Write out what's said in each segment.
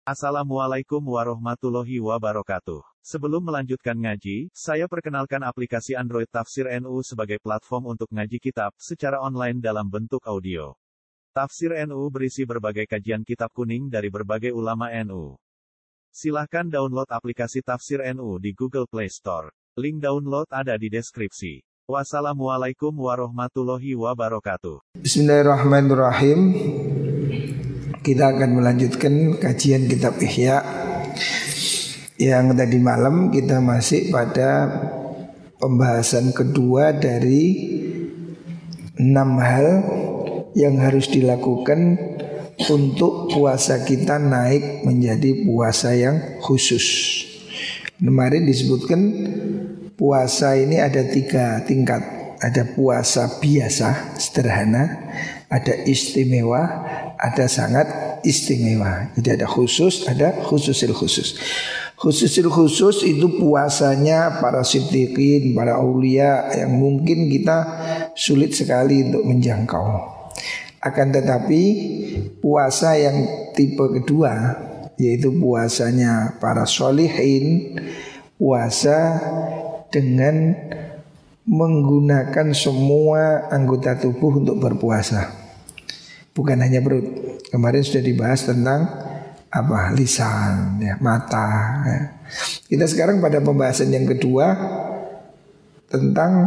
Assalamualaikum warahmatullahi wabarakatuh. Sebelum melanjutkan ngaji, saya perkenalkan aplikasi Android Tafsir NU sebagai platform untuk ngaji kitab secara online dalam bentuk audio. Tafsir NU berisi berbagai kajian kitab kuning dari berbagai ulama NU. Silahkan download aplikasi Tafsir NU di Google Play Store. Link download ada di deskripsi. Wassalamualaikum warahmatullahi wabarakatuh. Bismillahirrahmanirrahim. Kita akan melanjutkan kajian kitab Ihya. Yang tadi malam kita masih pada pembahasan kedua dari 6 hal yang harus dilakukan untuk puasa kita naik menjadi puasa yang khusus. Kemarin disebutkan puasa ini ada 3 tingkat. Ada puasa biasa, sederhana, ada istimewa, ada sangat istimewa. Jadi ada khusus, ada khususil khusus. Khususil khusus itu puasanya para siddiqin, para aulia yang mungkin kita sulit sekali untuk menjangkau. Akan tetapi puasa yang tipe kedua, yaitu puasanya para sholihin, puasa dengan menggunakan semua anggota tubuh untuk berpuasa, bukan hanya perut. Kemarin sudah dibahas tentang lisan, mata. Kita sekarang pada pembahasan yang kedua tentang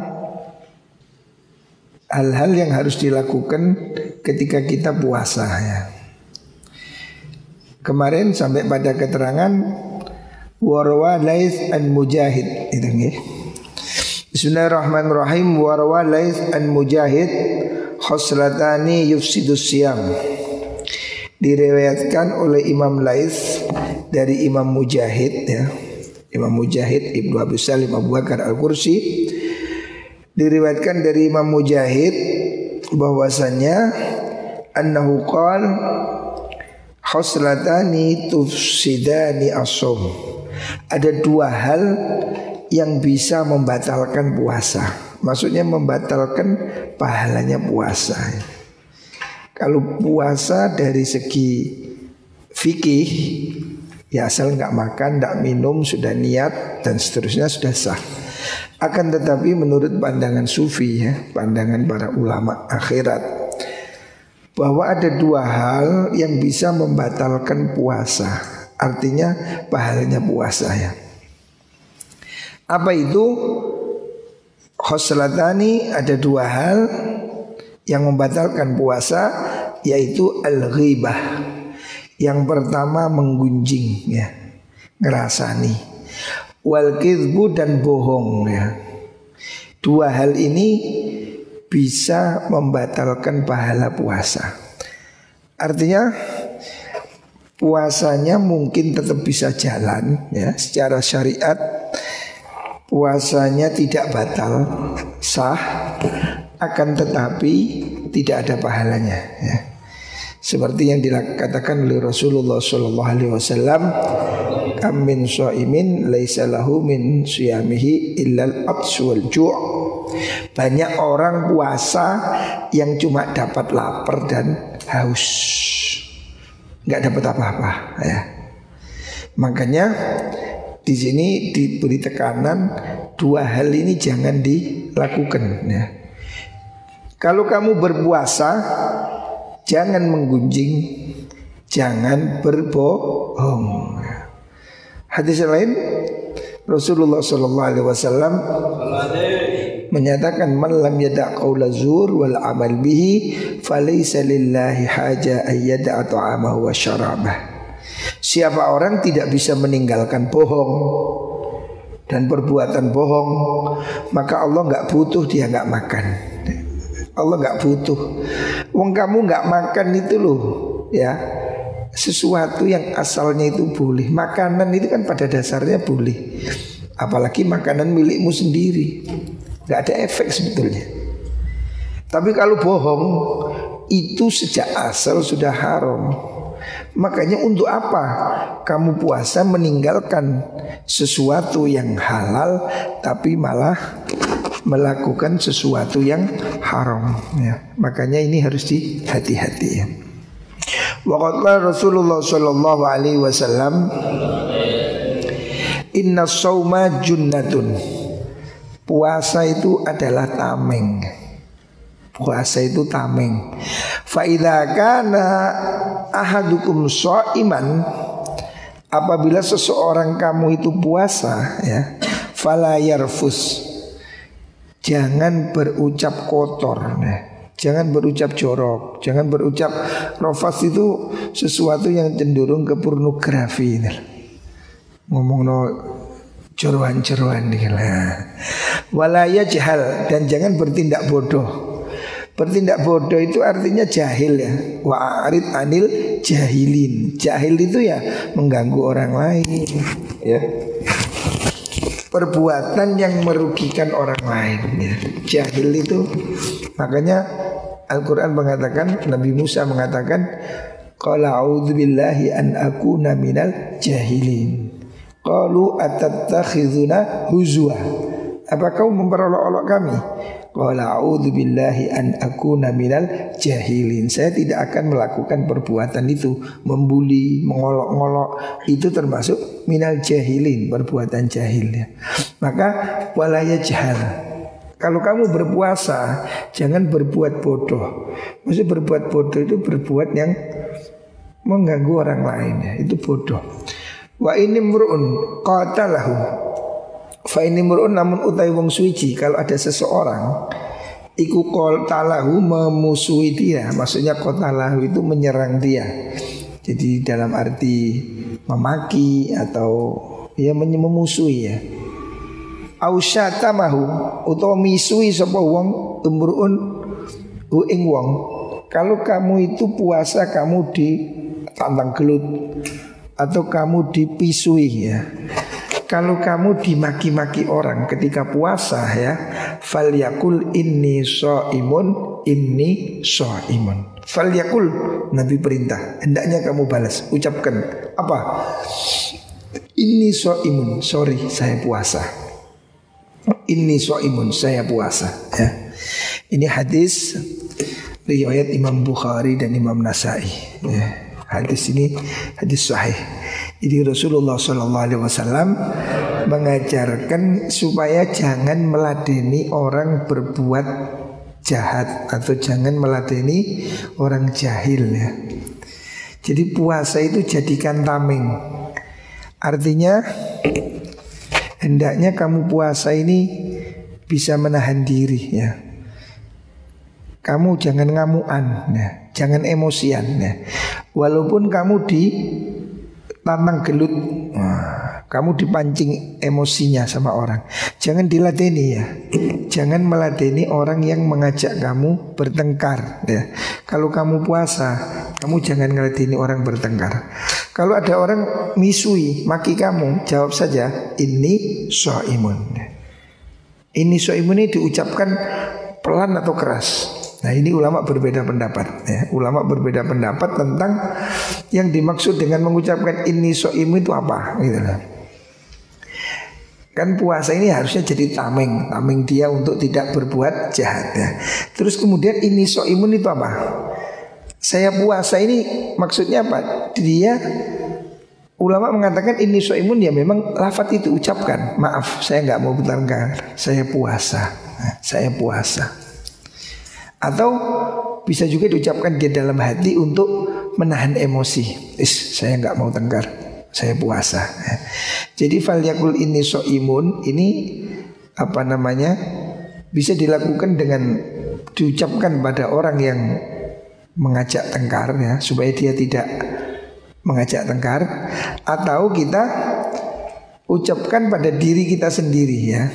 hal-hal yang harus dilakukan ketika kita puasa. Kemarin sampai pada keterangan warwa Laits an Mujahid itu nggih. Bismillahirrahmanirrahim. Warwa Laits an Mujahid khoslatani yufsidus siyam. Diriwayatkan oleh Imam Laits dari Imam Mujahid, Imam Mujahid Ibnu Abi Salim Abu Bakar Al-Qursi. Diriwayatkan dari Imam Mujahid bahwasanya annahu qala khoslatani tufsidani as-shaum. Ada 2 hal yang bisa membatalkan puasa. Maksudnya membatalkan pahalanya puasa. Kalau puasa dari segi fikih, ya asal nggak makan, nggak minum, sudah niat dan seterusnya sudah sah. Akan tetapi menurut pandangan sufi, pandangan para ulama akhirat, bahwa ada 2 hal yang bisa membatalkan puasa. Artinya pahalanya puasa Apa itu? Khoslatani, ada 2 hal yang membatalkan puasa, yaitu al-ghibah. Yang pertama menggunjing, ngerasani. Wal kizbu, dan bohong. 2 hal ini bisa membatalkan pahala puasa. Artinya puasanya mungkin tetap bisa jalan, secara syariat puasanya tidak batal, sah, akan tetapi tidak ada pahalanya. Seperti yang dikatakan oleh Rasulullah SAW, kam min shaimin laisa lahu min siyamihi illal abs wal ju'. Banyak orang puasa yang cuma dapat lapar dan haus, nggak dapat apa-apa. Makanya di sini diberi tekanan 2 hal ini jangan dilakukan. Kalau kamu berpuasa, jangan menggunjing, jangan berbohong. Hadis lain Rasulullah SAW menyatakan, man lam yada' qaula zur wal amal bihi falaysa lillahi haja ayyada'a ta'amahu wa syarabah. Siapa orang tidak bisa meninggalkan bohong dan perbuatan bohong, maka Allah nggak butuh dia nggak makan. Allah nggak butuh. Wong kamu nggak makan itu loh, sesuatu yang asalnya itu boleh. Makanan itu kan pada dasarnya boleh. Apalagi makanan milikmu sendiri, nggak ada efek sebetulnya. Tapi kalau bohong itu sejak asal sudah haram. Makanya untuk apa kamu puasa meninggalkan sesuatu yang halal tapi malah melakukan sesuatu yang haram Makanya ini harus dihati-hati Wa qala Rasulullah sallallahu alaihi wasallam, inna shauma junnatun. Puasa itu adalah tameng. Puasa itu tameng. Fa idza kana ahadukum shaiman, apabila seseorang kamu itu puasa ya, fala yarfus, jangan berucap kotor. Nah, jangan berucap jorok, jangan berucap rofas, itu sesuatu yang cenderung ke pornografi. Ngomong no jeroan-jeroan lah. Wala yajhal, dan jangan bertindak bodoh. Bertindak bodoh itu artinya jahil ya. Wa arid anil jahilin. Jahil itu ya mengganggu orang lain ya. Perbuatan yang merugikan orang lain ya. Jahil itu, makanya Al-Quran mengatakan, Nabi Musa mengatakan, qala a'udzubillahi an akuna minal jahilin. Qalu atattakhizuna huzwa, apa kau memperolok-olok kami? Qala a'udzubillahi an akuna minal jahilin. Saya tidak akan melakukan perbuatan itu. Membuli, mengolok-ngolok, itu termasuk minal jahilin, perbuatan jahil ya. Maka wala yajhal, kalau kamu berpuasa jangan berbuat bodoh. Maksudnya berbuat bodoh itu berbuat yang mengganggu orang lain ya, itu bodoh. Wa ini mur'un qatalahu, fa ini mur'un, namun utai wong suci, kalau ada seseorang iku qatalahu, memusuhi dia. Maksudnya qatalahu itu menyerang dia. Jadi dalam arti memaki atau ya memusuhi ya. Au syatamahu, utawa misui sapa wong umruun ing wong. Kalau kamu itu puasa kamu ditantang gelut atau kamu dipisui ya. Kalau kamu dimaki-maki orang ketika puasa ya, falyakul inni shaimun, inni shaimun. Falyakul, Nabi perintah, hendaknya kamu balas, ucapkan apa? Inni shaimun, sorry saya puasa. Inni shaimun, saya puasa ya. Ini hadis riwayat Imam Bukhari dan Imam Nasai ya. Hadis ini hadis sahih. Jadi Rasulullah SAW mengajarkan supaya jangan meladeni orang berbuat jahat atau jangan meladeni orang jahil ya. Jadi puasa itu jadikan tameng. Artinya hendaknya kamu puasa ini bisa menahan diri ya. Kamu jangan ngamuan ya, jangan emosian ya. Walaupun kamu ditantang gelut, kamu dipancing emosinya sama orang, jangan diladeni ya. Jangan meladeni orang yang mengajak kamu bertengkar ya. Kalau kamu puasa, kamu jangan meladeni orang bertengkar. Kalau ada orang misui, maki kamu, jawab saja ini shaimun. Ini shaimun ini diucapkan pelan atau keras. Nah ini ulama berbeda pendapat ya. Ulama berbeda pendapat tentang yang dimaksud dengan mengucapkan ini shaimun itu apa gitu lah. Kan puasa ini harusnya jadi tameng dia untuk tidak berbuat jahat ya. Terus kemudian ini shaimun itu apa? Saya puasa ini maksudnya apa? Dia, ulama mengatakan ini shaimun ya memang lafaz itu ucapkan. Maaf saya nggak mau bertengkar, saya puasa. Saya puasa. Atau bisa juga diucapkan di dalam hati untuk menahan emosi. Saya nggak mau tengkar, saya puasa. Jadi falyakul ini shaimun ini apa namanya? Bisa dilakukan dengan diucapkan pada orang yang mengajak tengkar ya, supaya dia tidak mengajak tengkar, atau kita ucapkan pada diri kita sendiri ya.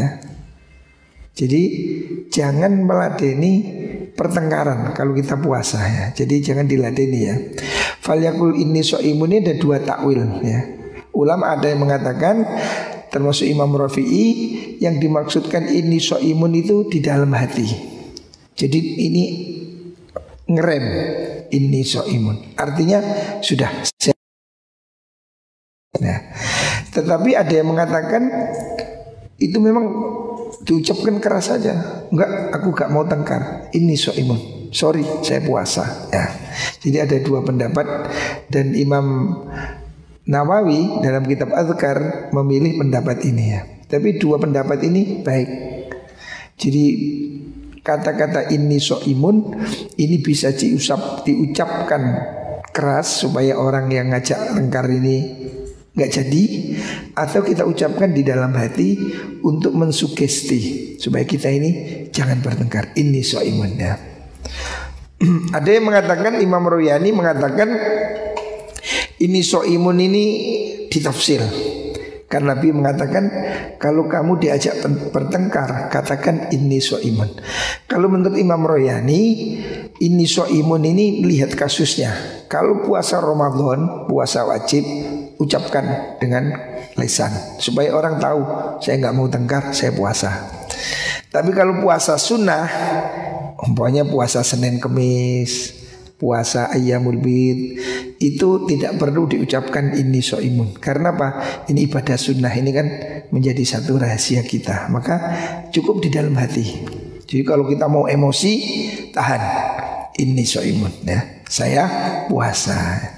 Jadi jangan meladeni pertengkaran kalau kita puasa ya. Jadi jangan diladeni ya. Falyakul ini shaimun ini ada dua takwil ya. Ulama ada yang mengatakan, termasuk Imam Rafi'i, yang dimaksudkan ini shaimun itu di dalam hati. Jadi ini ngerem, ini shaimun. Artinya sudah. Nah, tetapi ada yang mengatakan itu memang diucapkan keras saja. Enggak, aku gak mau tengkar. Ini shaimun. sorry saya puasa ya. Jadi ada dua pendapat, dan Imam Nawawi dalam kitab Adhkar memilih pendapat ini ya. Tapi dua pendapat ini baik. Jadi kata-kata inni so'imun ini bisa diucapkan keras supaya orang yang ngajak tengkar ini nggak jadi, atau kita ucapkan di dalam hati untuk mensugesti supaya kita ini jangan bertengkar. Inni so'imun ya. Ada yang mengatakan, Imam Royani mengatakan ini so'imun ini ditafsir, karena Nabi mengatakan kalau kamu diajak bertengkar katakan inni so'imun. Kalau menurut Imam Royani inni so'imun ini lihat kasusnya. Kalau puasa Ramadan, puasa wajib, ucapkan dengan lisan supaya orang tahu saya nggak mau tengkar, saya puasa. Tapi kalau puasa sunnah, umpamanya puasa Senin Kemis, puasa Ayyamul Bid, itu tidak perlu diucapkan inni so'imun. Karena apa? Ini ibadah sunnah, ini kan menjadi satu rahasia kita. Maka cukup di dalam hati. Jadi kalau kita mau emosi, tahan inni so'imun ya. Saya puasa.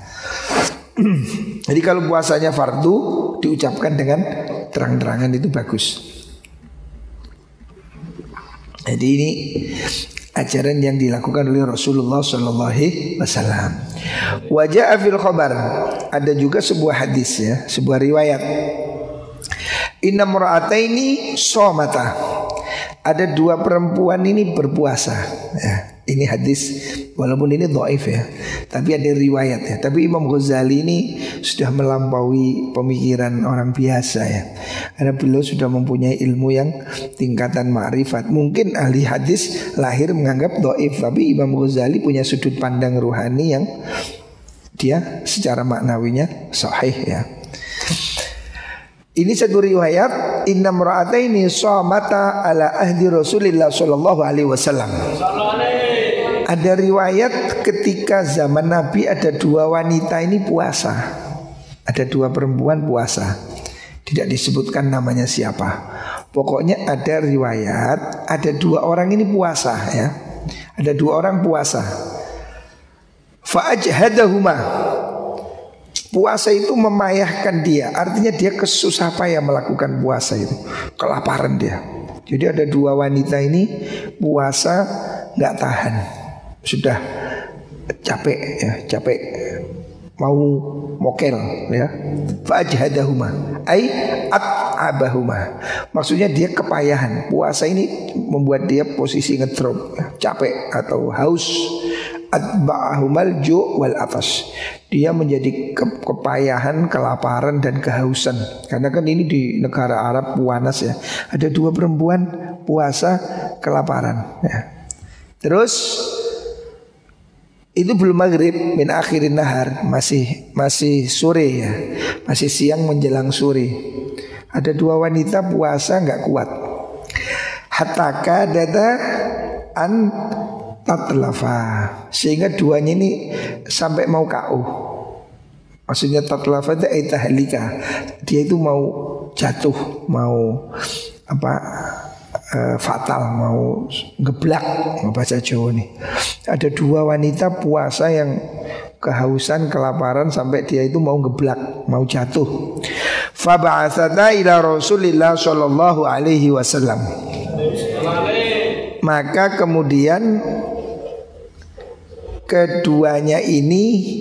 Jadi kalau puasanya fardu diucapkan dengan terang-terangan itu bagus. Jadi ini ajaran yang dilakukan oleh Rasulullah sallallahu alaihi wasallam. Wa jaa fil khabar, ada juga sebuah hadis ya, sebuah riwayat. Inna mura'ataini somata, ada dua perempuan ini berpuasa ya. Ini hadis walaupun ini dhaif ya, tapi ada riwayat ya. Tapi Imam Ghazali ini sudah melampaui pemikiran orang biasa ya, karena beliau sudah mempunyai ilmu yang tingkatan ma'rifat. Mungkin ahli hadis lahir menganggap dhaif, tapi Imam Ghazali punya sudut pandang ruhani yang dia secara maknawinya sahih ya. Ini satu riwayat, inna mra'ataini shamata ala ahdi Rasulillah sallallahu alaihi wasallam. Ada riwayat ketika zaman Nabi ada dua wanita ini puasa. Ada dua perempuan puasa. Tidak disebutkan namanya siapa. Pokoknya ada riwayat ada dua orang ini puasa ya. Ada dua orang puasa. Fa'ajhadahuma, puasa itu memayahkan dia. Artinya dia kesusah payah melakukan puasa itu, kelaparan dia. Jadi ada dua wanita ini puasa nggak tahan, sudah capek ya, capek mau mokel ya. Fa'ajhadahuma ai at'abahuma, maksudnya dia kepayahan. Puasa ini membuat dia posisi ngedrop, capek atau haus. Atba'ahumal ju' wal atas, dia menjadi kepayahan, kelaparan dan kehausan. Karena kan ini di negara Arab panas ya. Ada dua perempuan puasa kelaparan ya. Terus itu belum maghrib, min akhirin nahar, masih sore ya, masih siang menjelang sore. Ada dua wanita puasa nggak kuat. Hatta kadada an tatlafa, sehingga duanya ini sampai mau KO. Maksudnya tatlafa itu tahlika, dia itu mau jatuh, mau apa, fatal, mau geblak, bahasa Jawa nih. Ada dua wanita puasa yang kehausan, kelaparan sampai dia itu mau geblak, mau jatuh. Fa ba'atsata ila Rasulillah sallallahu alaihi wasallam. Maka kemudian keduanya ini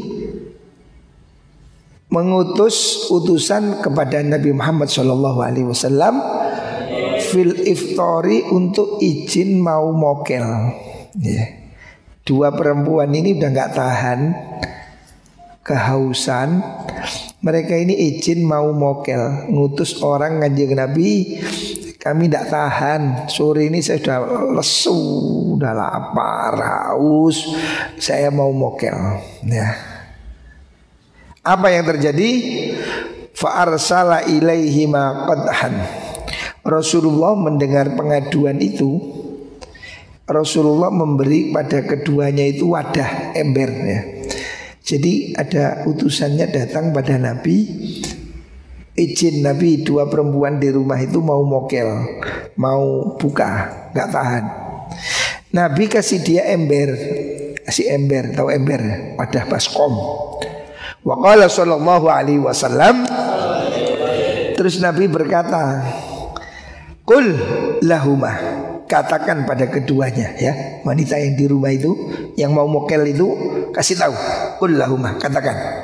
mengutus utusan kepada Nabi Muhammad SAW fil iftori, untuk izin mau mokel ya. Dua perempuan ini udah gak tahan kehausan, mereka ini izin mau mokel, ngutus orang ngajak Nabi, kami tidak tahan, sore ini saya sudah lesu, sudah lapar, haus, saya mau mokel ya. Apa yang terjadi? Fa arsala ilaihima qadhan. Rasulullah mendengar pengaduan itu, Rasulullah memberi pada keduanya itu wadah, ember ya. Jadi ada utusannya datang pada Nabi, izin Nabi, dua perempuan di rumah itu mau mokel, mau buka, gak tahan. Nabi kasih dia ember, kasih ember, tahu ember, wadah baskom. Wa qala sallallahu alaihi wasallam, terus Nabi berkata, qul lahumah, katakan pada keduanya ya, wanita yang di rumah itu, yang mau mokel itu, kasih tahu, qul lahumah, katakan,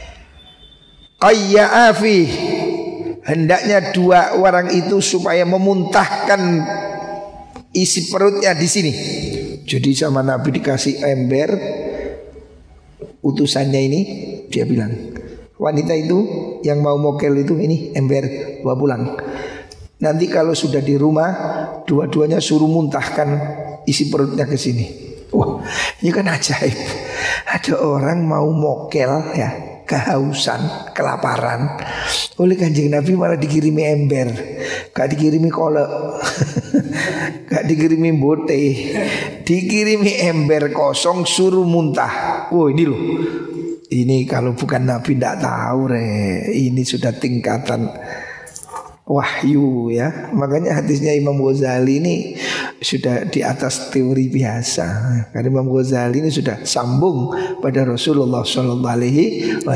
qayya'afi, hendaknya dua orang itu supaya memuntahkan isi perutnya di sini. Jadi sama Nabi dikasih ember, utusannya ini dia bilang, wanita itu yang mau mokel itu, ini ember, bawa pulang. Nanti kalau sudah di rumah, dua-duanya suruh muntahkan isi perutnya ke sini. Wah, ini kan ajaib. Ada orang mau mokel ya, kehausan, kelaparan, oleh Kanjeng Nabi malah dikirimi ember, gak dikirimi kolak, gak dikirimi bote, dikirimi ember kosong suruh muntah. Oh ini loh, ini kalau bukan Nabi ndak tahu ini sudah tingkatan wahyu ya. Makanya hadisnya Imam Ghazali ini sudah di atas teori biasa. Karena Imam Ghazali ini sudah sambung pada Rasulullah SAW.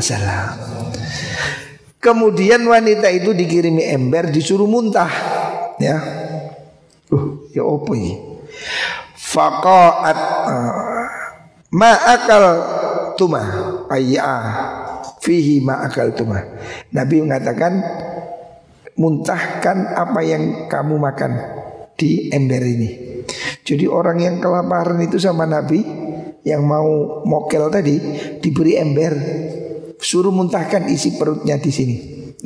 Kemudian wanita itu dikirimi ember, disuruh muntah ya. Ya apa ini? Faqa'at ma'akal tumah ayya fihi ma'akal tumah. Nabi mengatakan, muntahkan apa yang kamu makan di ember ini. Jadi orang yang kelaparan itu sama Nabi, yang mau mokel tadi, diberi ember, suruh muntahkan isi perutnya di sini.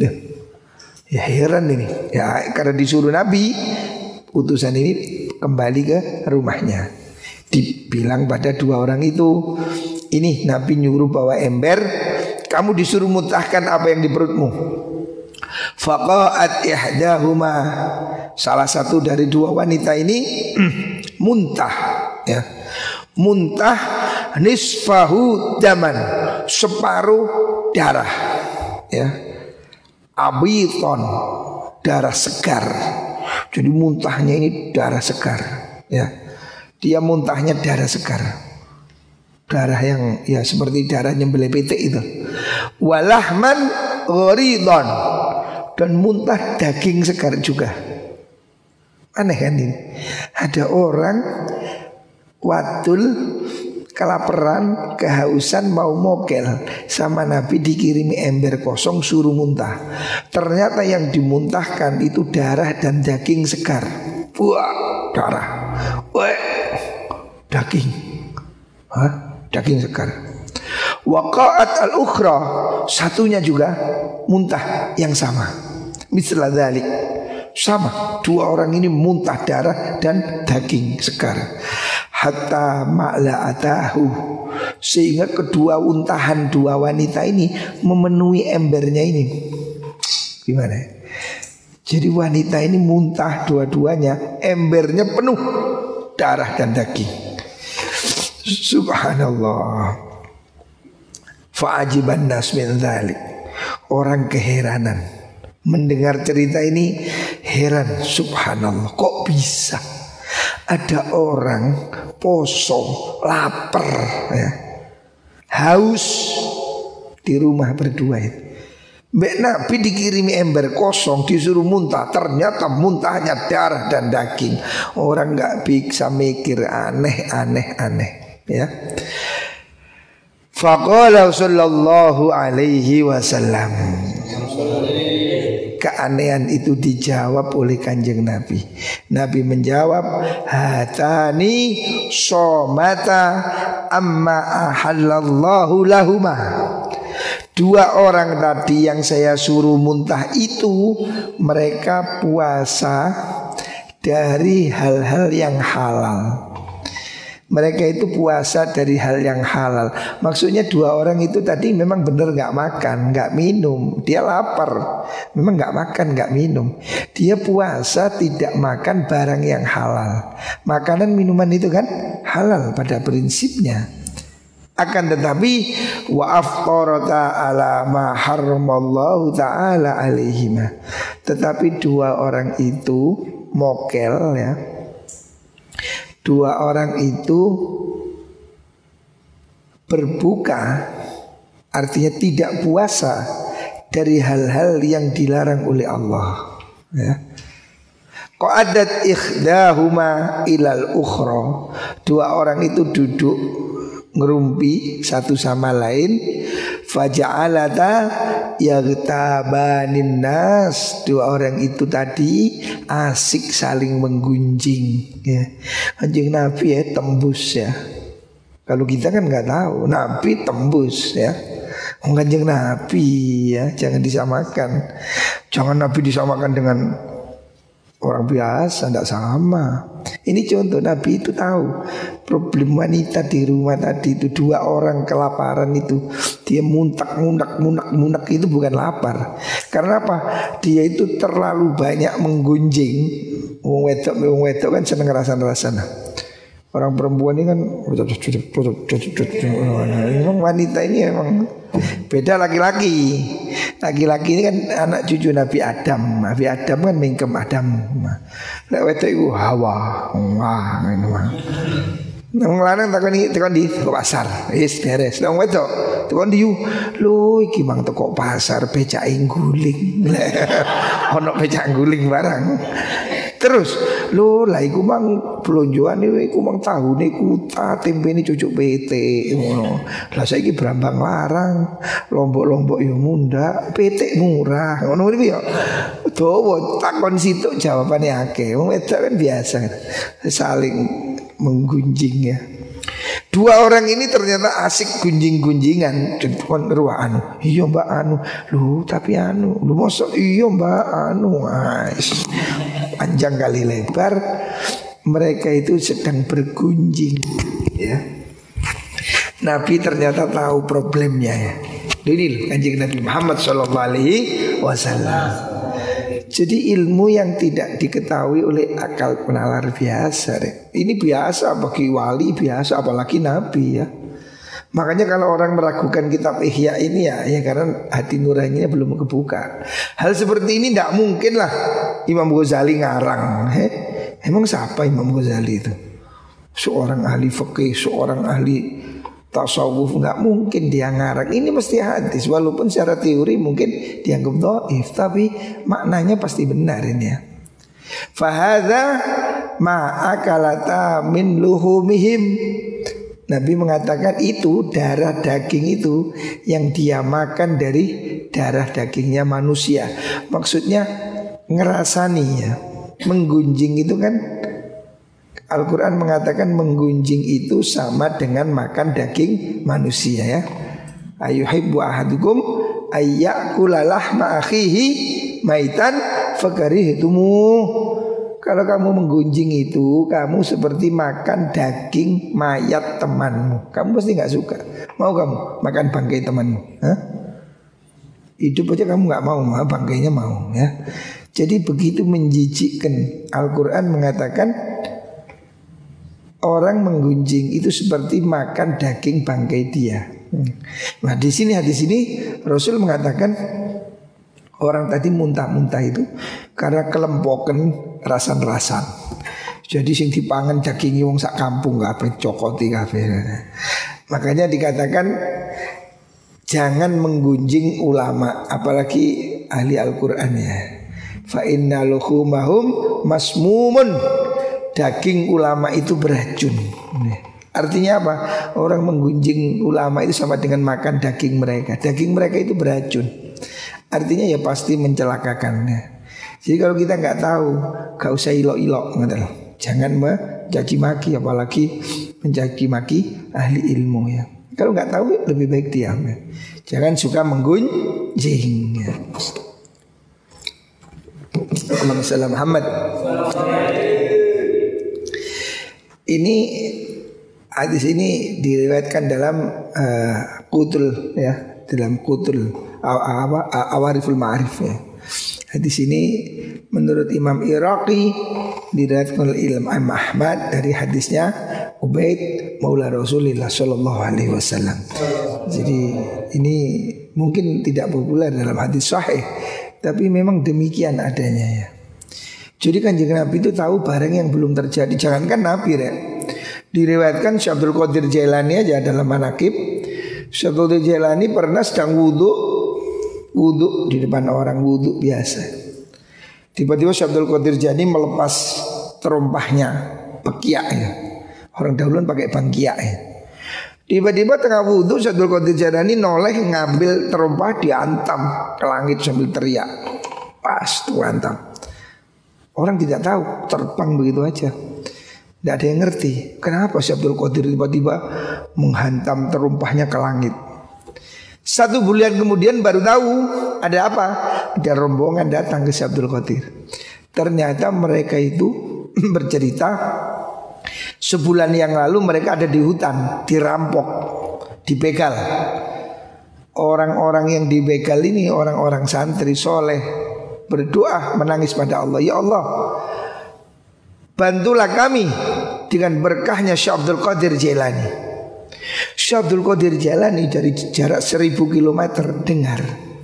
Ya heran ini. Ya karena disuruh Nabi, utusan ini kembali ke rumahnya. Dibilang pada dua orang itu, ini Nabi nyuruh bawa ember, kamu disuruh muntahkan apa yang di perutmu. Faqa'at ihdahuma, salah satu dari dua wanita ini muntah ya. Muntah nisfahu daman, separuh darah ya. Abiton, darah segar. Jadi muntahnya ini darah segar ya. Dia muntahnya darah segar, darah yang ya seperti darah nyembelih pitik itu. Walahman gharidon, dan muntah daging segar juga. Aneh kan ini? Ada orang wadul kelaparan, kehausan, mau mokel, sama Nabi dikirimi ember kosong suruh muntah. Ternyata yang dimuntahkan itu darah dan daging segar. Wah, darah. Wah, daging. Hah? Daging segar. Waqa'at al-ukhra, satunya juga muntah yang sama. Misla dzalik, sama, dua orang ini muntah darah dan daging segar. Hatta ma'la'atahu, sehingga kedua untahan dua wanita ini memenuhi embernya ini. Gimana? Jadi wanita ini muntah dua-duanya, embernya penuh darah dan daging. Subhanallah. Fa'ajiban nas min dzalik, orang keheranan mendengar cerita ini, heran, subhanallah, kok bisa ada orang poso, lapar ya, haus di rumah berdua itu. Mbak Nabi dikirimi ember kosong, disuruh muntah, ternyata muntahnya darah dan daging. Orang gak bisa mikir, aneh ya. Faqala sallallahu alaihi wasallam, keanehan itu dijawab oleh Kanjeng Nabi. Nabi menjawab, hatani somata amma ahallallahu lahuma. Dua orang tadi yang saya suruh muntah itu, mereka puasa dari hal-hal yang halal. Mereka itu puasa dari hal yang halal. Maksudnya dua orang itu tadi memang benar gak makan, gak minum. Dia lapar, memang gak makan, gak minum. Dia puasa tidak makan barang yang halal. Makanan minuman itu kan halal pada prinsipnya. Akan tetapi wa afqarata ala ma harramallahu ta'ala alaihima. Tetapi dua orang itu mokel ya, dua orang itu berbuka, artinya tidak puasa dari hal-hal yang dilarang oleh Allah, ya. Qa'adat ikhdahuma ilal ukhra, dua orang itu duduk ngerumpi satu sama lain, faja'alata yaghtabanin nas, dua orang itu tadi asik saling menggunjing, ya. Anjing Nabi ya tembus ya. Kalau kita kan nggak tahu, Nabi tembus ya. Kanjeng Nabi ya, jangan disamakan. Jangan Nabi disamakan dengan orang biasa, tidak sama. Ini contoh, Nabi itu tahu problem wanita di rumah tadi itu, dua orang kelaparan itu, dia munak itu bukan lapar. Karena apa? Dia itu terlalu banyak menggunjing. Wong wedok kan seneng ngerasan-rasan. Orang perempuan ini kan memang wanita ini memang beda laki-laki. Laki-laki ini kan anak cucu Nabi Adam. Nabi Adam kan mingkem Adam. Lek wedok iku Hawa. Wah, ngene mah. Nang lanang takon di pasar. Wis beres. Nang wedok takon di lho iki mang teko pasar becake guling. Ono becak guling barang. Terus lho lah iku mang blonjoan iku mang tahune kuta tempene cucuk PT ngono. Lah saiki brambang larang, lombok-lombok yo munda, PT murah. Ngono iki yo. Dawa takon situ jawabane akeh. Wong wedok kan biasa saling menggunjing ya. Dua orang ini ternyata asik gunjing-gunjingan. Kon ruah anu. Iya Mbak anu. Lu tapi anu. Lu mosok iya Mbak anu. Panjang kali lebar. Mereka itu sedang bergunjing ya. Nabi ternyata tahu problemnya ya. Ini Kanjeng Nabi Muhammad SAW. Jadi ilmu yang tidak diketahui oleh akal penalar biasa deh. Ini biasa bagi wali, biasa apalagi Nabi ya. Makanya kalau orang meragukan kitab Ihya ini ya karena hati nuraninya belum kebuka. Hal seperti ini tidak mungkin lah Imam Ghazali ngarang. Emang siapa Imam Ghazali itu? Seorang ahli fikih, seorang ahli tasawuf, nggak mungkin dia ngarang. Ini mesti hadis, walaupun secara teori mungkin dianggap dhaif, tapi maknanya pasti benar ini ya. Fahadha ma'akalata min luhumihim. Nabi mengatakan itu darah daging itu yang dia makan dari darah dagingnya manusia. Maksudnya ngerasani ya. Menggunjing itu kan Al-Quran mengatakan menggunjing itu sama dengan makan daging manusia ya. Ayuhibbu ahadukum ayyakula lahma akhihi maitan fakarihtumu. Kalau kamu menggunjing itu, kamu seperti makan daging mayat temanmu. Kamu pasti gak suka. Mau kamu makan bangkai temanmu? Hah? Hidup aja kamu gak mau, bangkainya mau ya. Jadi begitu menjijikkan. Al-Quran mengatakan orang menggunjing itu seperti makan daging bangkai dia. Nah di sini hadis ini Rasul mengatakan orang tadi muntah-muntah itu karena kelempokan rasan-rasan. Jadi sing dipangan daging wong sak kampung kabeh cokoti kabeh. Makanya dikatakan jangan menggunjing ulama, apalagi ahli Al-Qur'an ya. Fa inna luhumahum masmumun. Daging ulama itu beracun. Artinya apa? Orang menggunjing ulama itu sama dengan makan daging mereka. Daging mereka itu beracun. Artinya ya pasti mencelakakan. Jadi kalau kita nggak tahu, gak usah ilok-ilok. Jangan mencaci maki, apalagi mencaci maki ahli ilmu ya. Kalau nggak tahu lebih baik diam ya. Jangan suka menggunjing ya. Allahumma shalli Muhammad. Ini hadis ini diriwayatkan dalam Qutul ya, dalam Qutul Awariful Ma'arif ya. Hadis ini menurut Imam Iraqi diriwayatkan oleh Imam Ahmad dari hadisnya Ubaid Maula Rasulullah sallallahu alaihi wasallam. Jadi ini mungkin tidak populer dalam hadis sahih, tapi memang demikian adanya ya. Jadi Kanjeng Nabi itu tahu barang yang belum terjadi. Jangankan Nabi ya, Diriwayatkan Syekh Abdul Qadir Jailani aja dalam manaqib, Syekh Abdul Qadir Jailani pernah sedang wudhu di depan orang, wudhu biasa. Tiba-tiba Syekh Abdul Qadir Jailani melepas terompahnya, pekiak ya. Orang dahulu pakai bangkiak ya. Tiba-tiba tengah wudhu Syekh Abdul Qadir Jailani noleh ngambil terompah, diantam ke langit sambil teriak. Pas tuh antam. Orang tidak tahu, terbang begitu aja. Tidak ada yang ngerti kenapa Syekh Abdul Qadir tiba-tiba menghantam terompahnya ke langit. 1 bulan kemudian baru tahu ada apa. Ada rombongan datang ke Syekh Abdul Qadir. Ternyata mereka itu bercerita sebulan yang lalu mereka ada di hutan, dirampok, dibegal. Orang-orang yang dibegal ini orang-orang santri soleh, berdoa menangis pada Allah, ya Allah, bantulah kami dengan berkahnya Syekh Abdul Qadir Jailani. Syekh Abdul Qadir Jailani dari jarak 1000 km dengar.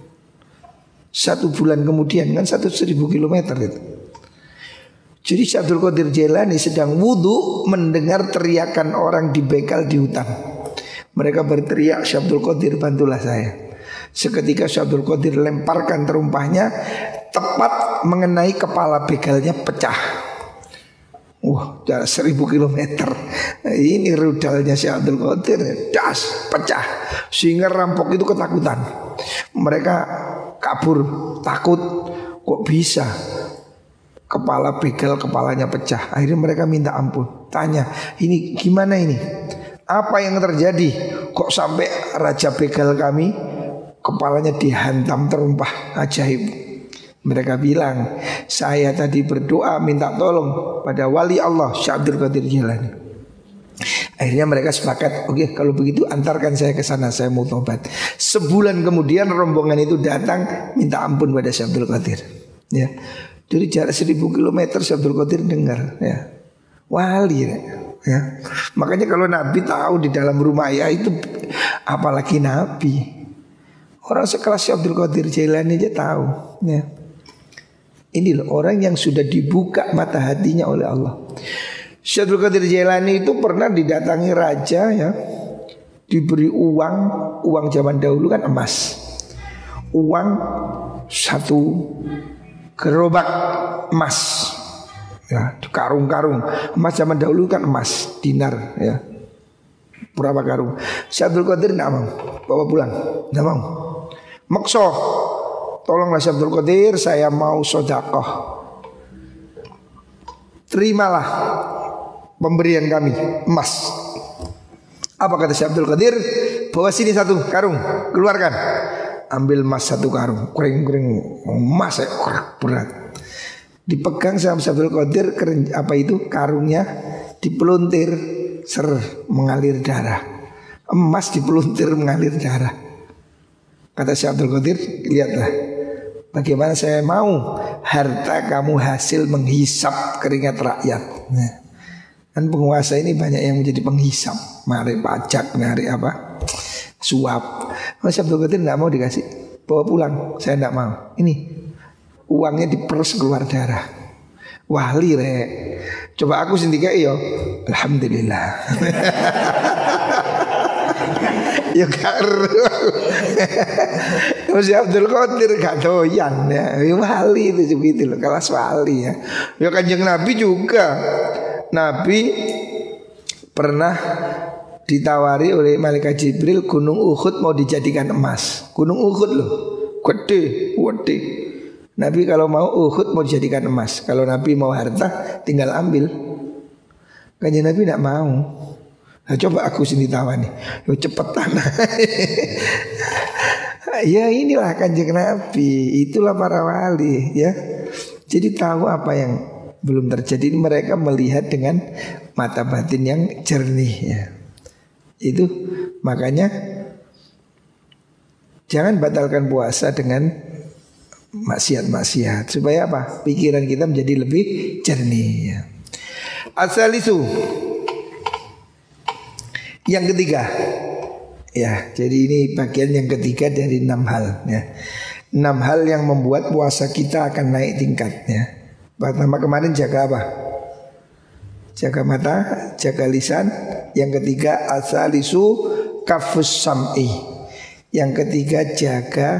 1 bulan kemudian kan 1000 km itu. Jadi Syekh Abdul Qadir Jailani sedang wudhu mendengar teriakan orang dibegal di hutan. Mereka berteriak, Syekh Abdul Qadir bantulah saya. Seketika Syekh Abdul Qadir lemparkan terompahnya, tepat mengenai kepala begalnya, pecah. Wah, jarak 1000 km. Ini rudalnya Syekh Abdul Qadir, das, pecah. Sehingga rampok itu ketakutan. Mereka kabur, takut. Kok bisa kepala begal kepalanya pecah? Akhirnya mereka minta ampun. Tanya, ini gimana ini? Apa yang terjadi? Kok sampai raja begal kami kepalanya dihantam terompah? Ajaib. Mereka bilang, saya tadi berdoa minta tolong pada wali Allah Syekh Abdul Qadir Jailani. Akhirnya mereka sepakat, oke, kalau begitu antarkan saya ke sana, saya mau tobat. Sebulan kemudian rombongan itu datang minta ampun pada Syekh Abdul Qadir. Ya, dari jarak 1000 km Syekh Abdul Qadir dengar, ya, wali ya. Makanya kalau Nabi tahu di dalam rumah ya itu, apalagi Nabi. Orang sekelas Syekh Abdul Qadir Jailani aja tahu, ya. Ini loh orang yang sudah dibuka mata hatinya oleh Allah. Syekh Abdul Qadir Jailani itu pernah didatangi raja ya, diberi uang zaman dahulu kan emas. Uang 1 gerobak emas. Ya, karung-karung emas zaman dahulu kan emas, dinar ya. Berapa karung? Syekh Abdul Qadir enggak mau bawa pulang, enggak mau. Makso, tolonglah Syekh Abdul Qadir, saya mau sedekah. Terimalah pemberian kami, emas. Apa kata Syekh Abdul Qadir? Bawa sini 1 karung, keluarkan. Ambil emas 1 karung, kering-kering emas ya, berat. Dipegang sama Syekh Abdul Qadir, apa itu karungnya dipeluntir, mengalir darah. Emas dipeluntir mengalir darah. Kata Syekh Abdul Qadir, lihatlah bagaimana saya mau harta kamu hasil menghisap keringat rakyat. Nah, kan penguasa ini banyak yang menjadi penghisap, narik pajak, narik apa, suap. Syekh Abdul Qadir tidak mau dikasih, bawa pulang, saya tidak mau. Ini uangnya diperes keluar darah. Wali rek. Coba aku sendiri yo. Alhamdulillah. Ya karu. Syekh Abdul Qadir gak doyan ya. Wali itu begitu loh, kelas wali ya. Ya Kanjeng Nabi juga. Nabi pernah ditawari oleh malaikat Jibril gunung Uhud mau dijadikan emas. Gunung Uhud loh, gede. Nabi kalau mau Uhud mau dijadikan emas. Kalau Nabi mau harta tinggal ambil. Kanjeng Nabi tidak mau. Nah, coba aku sini tawani, yo cepetan. Ya inilah Kanjeng Nabi, itulah para wali ya. Jadi tahu apa yang belum terjadi, mereka melihat dengan mata batin yang jernih ya. Itu makanya jangan batalkan puasa dengan maksiat-maksiat, supaya apa? Pikiran kita menjadi lebih jernih ya. Asalisu, yang ketiga ya, jadi ini bagian yang ketiga dari 6 hal ya. 6 hal yang membuat puasa kita akan naik tingkat ya. Pertama kemarin jaga apa? jaga mata, jaga lisan. Yang ketiga asalisu kafus sam'i. Yang ketiga jaga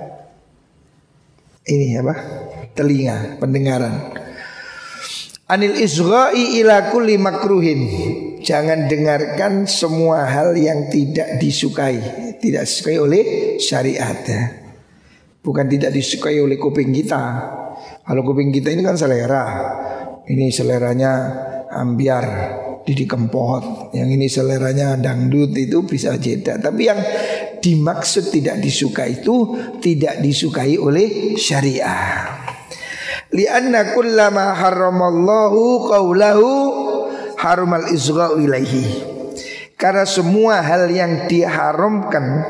ini apa? Telinga, pendengaran. Anil isgha'i ila kulli makruhin. Jangan dengarkan semua hal yang tidak disukai, tidak disukai oleh syariat ya. Bukan tidak disukai oleh kuping kita. Kalau kuping kita ini kan selera. Ini seleranya ambiar, Didi Kempot. Yang ini seleranya dangdut, itu bisa jeda. Tapi yang dimaksud tidak disukai itu tidak disukai oleh syariah. Lianna kullama haramallahu qawlahu harumal isgha'u ilaihi. Karena semua hal yang diharamkan,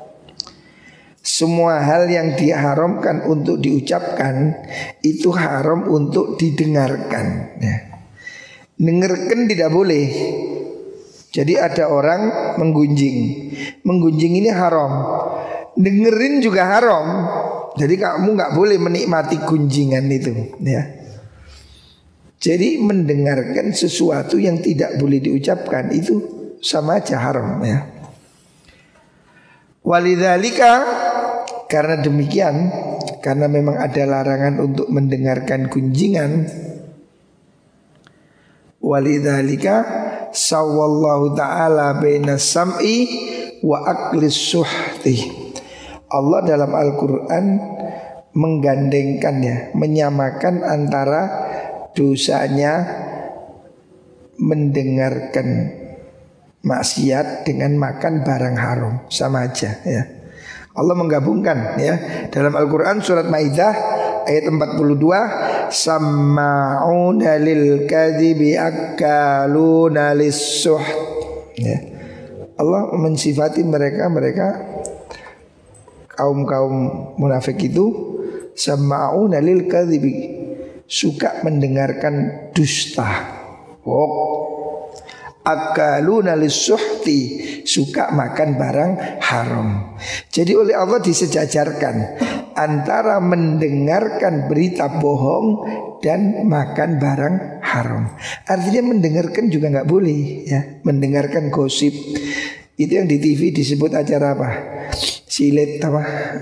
semua hal yang diharamkan untuk diucapkan itu haram untuk didengarkan ya. Dengarkan tidak boleh. Jadi ada orang menggunjing. Menggunjing ini haram. Dengerin juga haram. Jadi kamu nggak boleh menikmati gunjingan itu ya. Jadi mendengarkan sesuatu yang tidak boleh diucapkan itu sama aja haram ya. Walidzalika, karena demikian, karena memang ada larangan untuk mendengarkan gunjingan. Walidzalika sawallahu ta'ala baina sam'i wa aklis suhti. Allah dalam Al-Quran menggandengkannya, menyamakan antara dosanya mendengarkan maksiat dengan makan barang haram, sama aja ya. Allah menggabungkan ya. Dalam Al-Quran surat Maidah ayat 42, samma'una lil kadhibi akaluna lis-suh ya. Allah mensifati mereka kaum munafik itu sama'una lil kadhibi, suka mendengarkan dusta. Akaluna lis-suhti, suka makan barang haram. Jadi oleh Allah disejajarkan antara mendengarkan berita bohong dan makan barang haram. Artinya mendengarkan juga nggak boleh ya. Mendengarkan gosip. Itu yang di TV disebut acara apa? Silet apa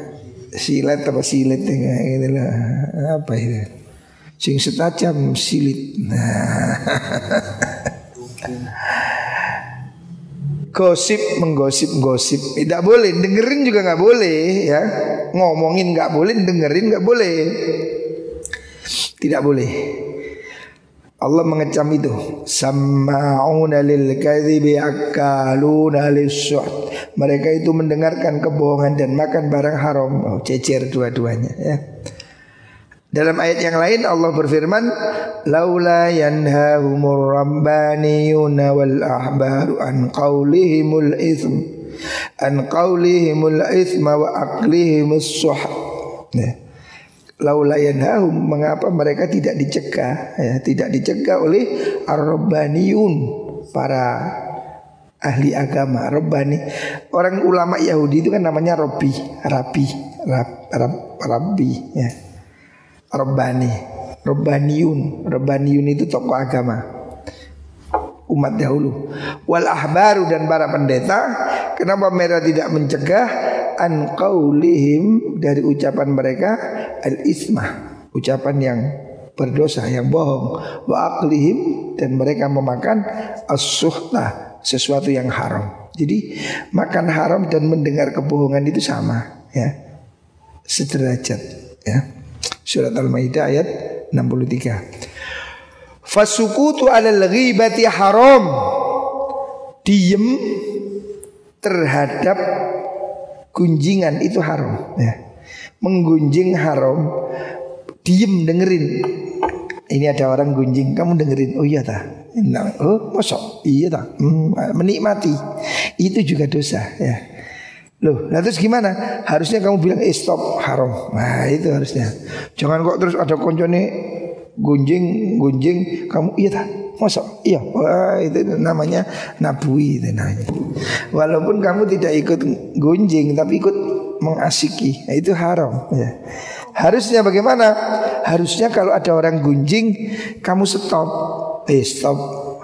gitu lah. Apa itu? Sing setajam silit. Menggosip tidak boleh. Dengerin juga nggak boleh ya. Ngomongin nggak boleh, dengerin nggak boleh. Tidak boleh. Allah mengecam itu. Samma'una lil kadhibi akaluna lis-suht. Mereka itu mendengarkan kebohongan dan makan barang haram. Cecer dua-duanya ya. Dalam ayat yang lain Allah berfirman, laula yanhahumur rabbaniyuna wal ahbaru an qaulihimul itsma wa aqlihimus suh. Laula yanhahum, mengapa mereka tidak dicegah ya, tidak dicegah oleh ar-rabbaniyun, para ahli agama. Rabbani, orang ulama Yahudi itu kan namanya Rabbi ya. Rabbaniyun itu tokoh agama umat dahulu. Wal ahbaru, dan para pendeta. Kenapa mereka tidak mencegah an qaulihim, dari ucapan mereka al ismah, ucapan yang berdosa, yang bohong. Wa aqlihim, dan mereka memakan as-suhta, sesuatu yang haram. Jadi makan haram dan mendengar kebohongan itu sama ya, sederajat ya. Surat Al-Maidah ayat 63. Fasukutu 'alal ghibati haram. Diem terhadap gunjingan itu haram ya. Menggunjing haram. Diem dengerin. Ini ada orang gunjing, kamu dengerin. Oh iya tah. Oh mosok. Iya tah. Menikmati. Itu juga dosa ya. Loh, nah terus gimana? Harusnya kamu bilang stop, haram. Nah itu harusnya. Jangan kok terus ada koncone gunjing kamu iya tak? Masa? Iya. Wah, itu namanya nabui itu namanya. Walaupun kamu tidak ikut gunjing tapi ikut mengasiki. Nah, itu haram ya. Harusnya bagaimana? Harusnya kalau ada orang gunjing kamu stop. Stop,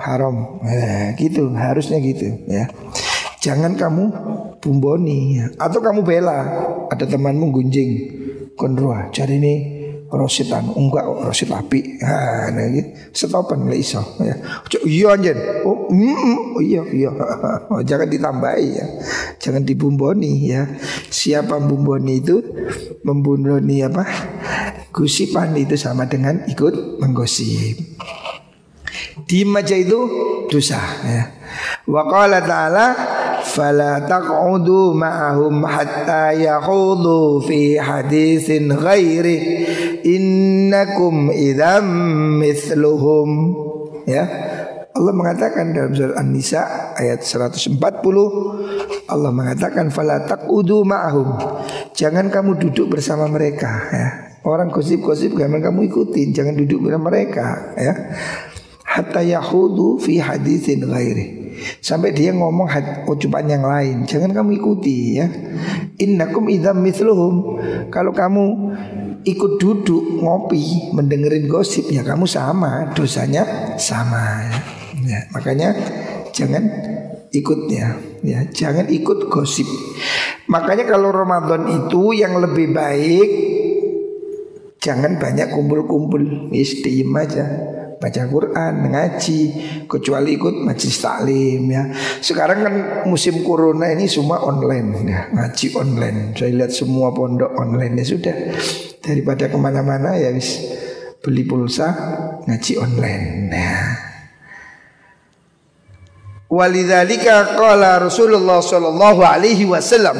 haram. Gitu, harusnya gitu ya. Jangan kamu bumboni ya. Atau kamu bela. Ada temanmu gunjing konroa, cari ini rositan, enggak rosit api. Nah gitu. Stopan lah iso ya. Iya anjen. Oh iya. Jangan ditambahi ya. Jangan dibumboni ya. Siapa bumboni itu membumboni apa? Gusipan itu sama dengan ikut menggosip. Diem aja itu dosa ya. Wa qala ta'ala fala taq'udu ma'ahum hatta yakhudu fi haditsin ghairi innakum idzam mithluhum ya. Allah mengatakan dalam surah An-Nisa ayat 140, Allah mengatakan fala taq'udu ma'ahum, jangan kamu duduk bersama mereka ya. Orang gosip-gosip jangan kamu ikutin, jangan duduk bersama mereka ya. Hatta yahudu fi haditsin ghairi, sampai dia ngomong ucapan yang lain, jangan kamu ikuti ya. Innakum idzam mithluhum, kalau kamu ikut duduk ngopi mendengerin gosip ya kamu sama, dosanya sama ya. Makanya jangan ikutnya ya, jangan ikut gosip. Makanya kalau Ramadan itu yang lebih baik jangan banyak kumpul-kumpul, diem aja, baca Quran, ngaji, kecuali ikut majelis taklim ya. Sekarang kan musim corona ini semua online ya, ngaji online. Saya lihat semua pondok online ya sudah. Daripada kemana-mana ya wis beli pulsa ngaji online. Nah. Walidzalika qala Rasulullah sallallahu alaihi wasallam.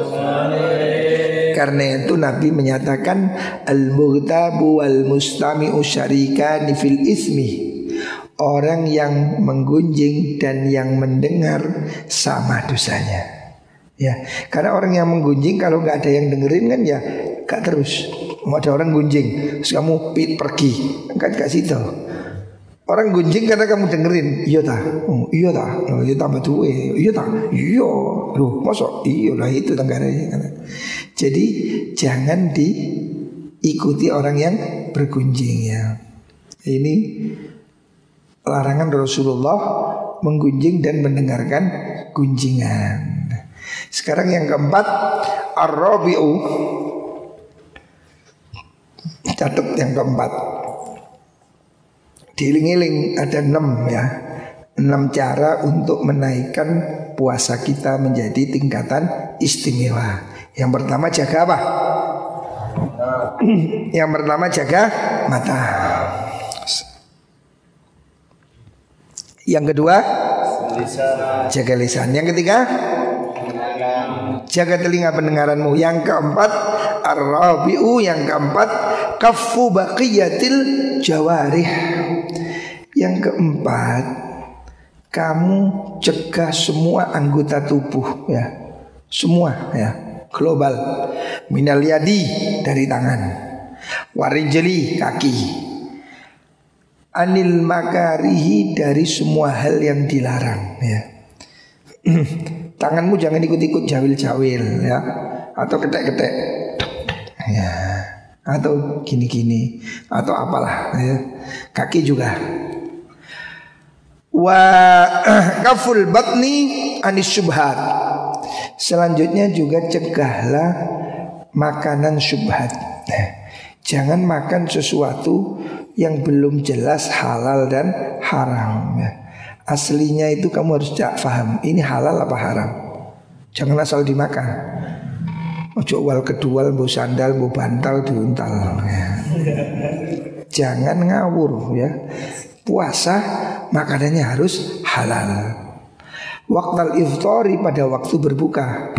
Karena itu Nabi menyatakan al-mughtabu wal mustami'u syarikani fil ismi. Orang yang menggunjing dan yang mendengar sama dosanya. Ya, karena orang yang menggunjing kalau nggak ada yang dengerin kan ya gak terus. Mau ada orang gunjing, terus kamu pergi, kan gak situ. Orang gunjing karena kamu dengerin, iya ta, iya ta, iya tambah duwe, iya ta, iya, loh, masa iya lah itu tanggaranya. Jadi jangan diikuti orang yang bergunjing ya. Ini larangan Rasulullah menggunjing dan mendengarkan gunjingan. Sekarang yang keempat, ar-rabi'u. Catat yang keempat. Diiling-iling ada 6 ya. 6 cara untuk menaikkan puasa kita menjadi tingkatan istimewa. Yang pertama jaga apa? Yang pertama jaga mata. Yang kedua jaga lisan. Yang ketiga jaga telinga pendengaranmu. Yang keempat ar-rabi'u, yang keempat kaffu baqiyatil jawarih. Yang keempat kamu cegah semua anggota tubuh ya. Semua ya, global. Minal yadi, dari tangan, warijli, kaki, anil makarihi, dari semua hal yang dilarang ya. Tanganmu jangan ikut-ikut jawil-jawil ya, atau ketek-ketek ya, atau gini-gini, atau apalah ya. Kaki juga. Wa kaful batni anis syubhat. Selanjutnya juga cegahlah makanan syubhat. Jangan makan sesuatu yang belum jelas halal dan haram ya. Aslinya itu kamu harus paham ini halal apa haram. Jangan asal dimakan. Ojo wal kedual, bu sandal, bu bantal, diuntal ya. Jangan ngawur ya. Puasa makanannya harus halal. Waktal iftari, pada waktu berbuka.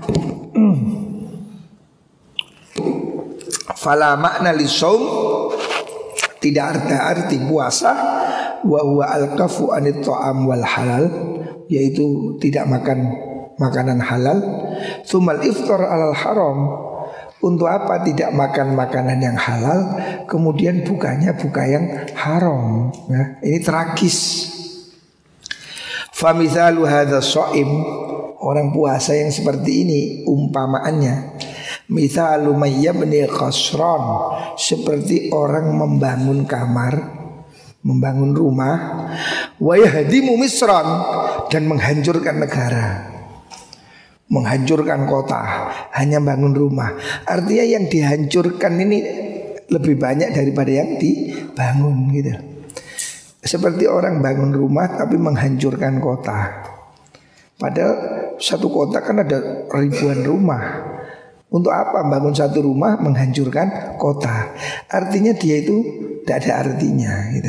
Fala makna lisaum, tidak ada arti puasa. Wa huwa al-kafu anit ta'am wal halal, yaitu tidak makan makanan halal. Tsumal iftar alal haram, untuk apa tidak makan makanan yang halal kemudian bukanya buka yang haram ya. Ini tragis. Famithalu hadza shaim, orang puasa yang seperti ini umpamaannya mithalu mayyabni qasran, seperti orang membangun kamar, membangun rumah. wa yahdimu misran, dan menghancurkan negara, menghancurkan kota, hanya bangun rumah. Artinya yang dihancurkan ini lebih banyak daripada yang dibangun gitu. Seperti orang bangun rumah tapi menghancurkan kota. Padahal satu kota kan ada ribuan rumah. Untuk apa bangun satu rumah menghancurkan kota? Artinya dia itu tidak ada artinya gitu.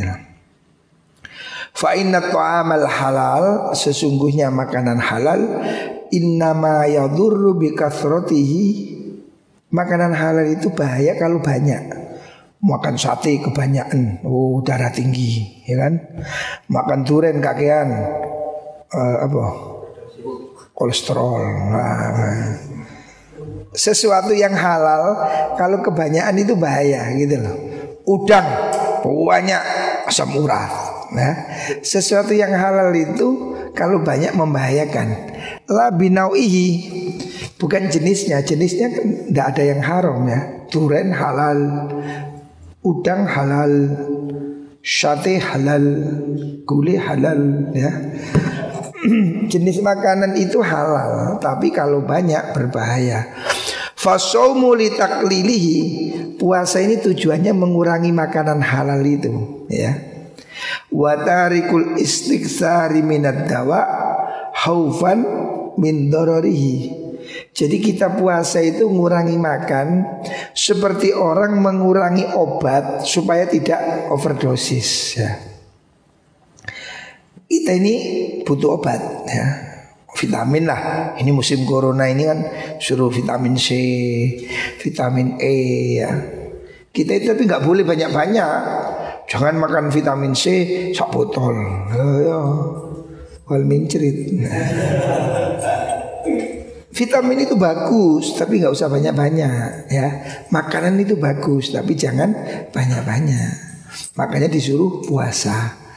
Fa inna ta'amal halal, sesungguhnya makanan halal, innama yadurru bi kathratihi. Makanan halal itu bahaya kalau banyak. Makan sate kebanyakan, darah tinggi, ya kan? Makan durian kakean, kolesterol. Sesuatu yang halal kalau kebanyakan itu bahaya gitu loh. Udang banyak asam urat. Nah, sesuatu yang halal itu kalau banyak membahayakan. La binauihi, bukan jenisnya. Jenisnya kan tidak ada yang haram ya. Durian halal, udang halal, sate halal, gulai halal ya. Jenis makanan itu halal, tapi kalau banyak berbahaya. Fasaumu litaklilihi, puasa ini tujuannya mengurangi makanan halal itu ya. Wa tarikul istiksari minad dawa haufan min dararihi. Jadi kita puasa itu mengurangi makan seperti orang mengurangi obat supaya tidak overdosis ya. Kita ini butuh obat ya, vitamin lah. Ini musim corona ini kan suruh vitamin C, vitamin E ya. Kita itu tapi nggak boleh banyak-banyak. Jangan makan vitamin C sak botol. Ya, wal mincrit. Vitamin itu bagus, tapi nggak usah banyak-banyak ya. Makanan itu bagus, tapi jangan banyak-banyak. Makanya disuruh puasa.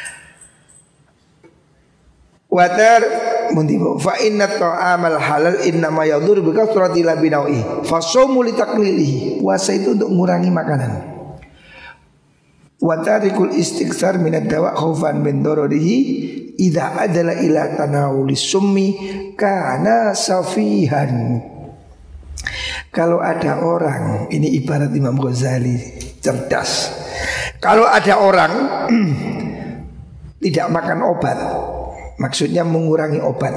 Watar muntibo fa inna ta'amal halal inna ma yadur bi kasrati la binawi fa shaumu li taqlilihi. Puasa itu untuk mengurangi makanan. Wa tarikul istiksar minad dawa khaufan min dararihi idza adala ila tanawuli summi kana safihan. Kalau ada orang, ini ibarat Imam Ghazali cerdas. Kalau ada orang tidak makan obat, maksudnya mengurangi obat.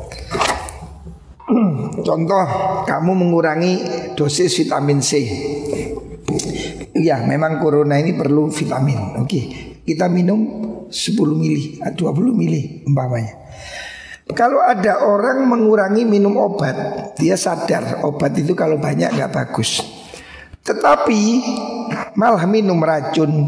Contoh, kamu mengurangi dosis vitamin C. Ya, memang corona ini perlu vitamin. Oke, kita minum 10 mili, 20 mili umpamanya. Kalau ada orang mengurangi minum obat, dia sadar obat itu kalau banyak gak bagus, tetapi malah minum racun.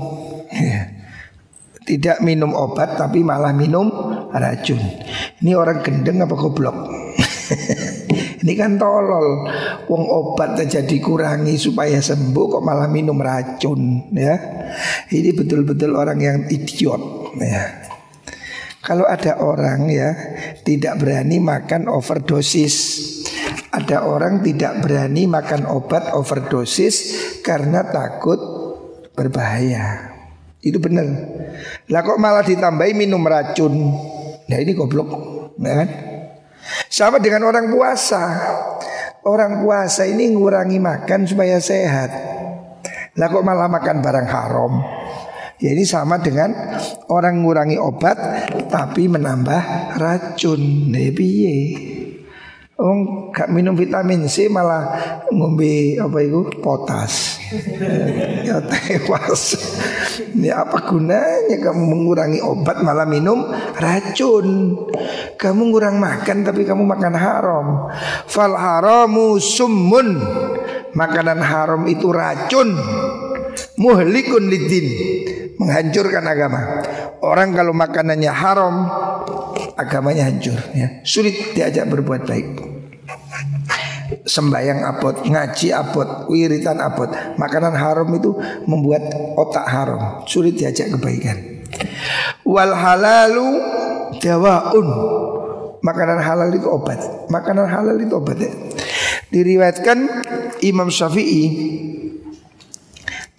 Tidak minum obat tapi malah minum racun. Ini orang gendeng apa goblok? Ini kan tolol. Wong obat aja dikurangi supaya sembuh kok malah minum racun ya. Ini betul-betul orang yang idiot ya. Kalau ada orang ya tidak berani makan overdosis. Ada orang tidak berani makan obat overdosis karena takut berbahaya. Itu benar. Lah kok malah ditambahi minum racun. Nah ini goblok ya kan? Sama dengan orang puasa. Orang puasa ini ngurangi makan supaya sehat. Lah kok malah makan barang haram. Ya ini sama dengan orang ngurangi obat tapi menambah racun. Nah piye? Gak minum vitamin C malah ngombe apa itu potas. Ya tewas. Ini apa gunanya kamu mengurangi obat malah minum racun? Kamu ngurang makan tapi kamu makan haram. Fal haramu summun. Makanan haram itu racun. Muhlikun lidin, menghancurkan agama. Orang kalau makanannya haram, agamanya hancur ya. Sulit diajak berbuat baik. Sembayang abot, ngaji abot, wiritan abot. Makanan haram itu membuat otak haram, sulit diajak kebaikan. Wal halalu dawaun. Makanan halal itu obat. Makanan halal itu obat ya. Diriwayatkan Imam Syafi'i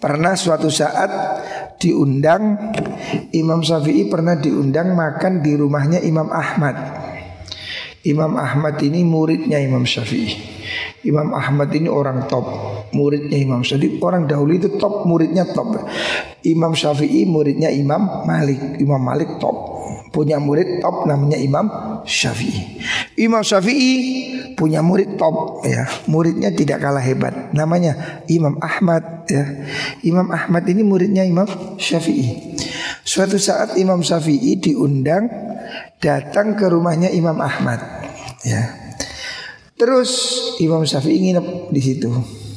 Pernah suatu saat diundang, Imam Syafi'i pernah diundang makan di rumahnya Imam Ahmad. Imam Ahmad ini muridnya Imam Syafi'i. Imam Ahmad ini orang top, muridnya Imam Syafi'i. Orang dahulu itu top, muridnya top. Imam Syafi'i muridnya Imam Malik. Imam Malik top, punya murid top namanya Imam Syafi'i. Imam Syafi'i punya murid top ya, muridnya tidak kalah hebat, namanya Imam Ahmad ya. Imam Ahmad ini muridnya Imam Syafi'i. Suatu saat Imam Syafi'i diundang datang ke rumahnya Imam Ahmad ya. Terus Imam Syafi'i nginep di situ.